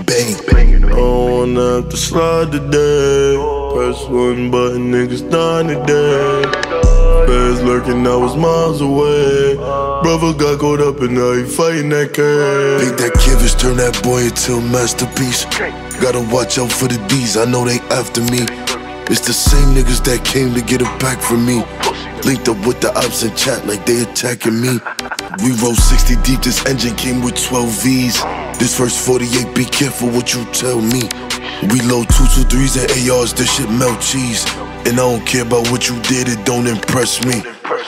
bang. I don't wanna have to slide today. Press one button, niggas dying today. Feds lurking, I was miles away. Brother got caught up and now he fighting that case. Think that canvas, turn that boy into a masterpiece. Gotta watch out for the D's, I know they after me. It's the same niggas that came to get it back from me. Linked up with the ops and chat like they attacking me. We rode 60 deep, this engine came with 12 V's. This first 48, be careful what you tell me. We load 223s and ARs, this shit melt cheese. And I don't care about what you did, it don't impress me.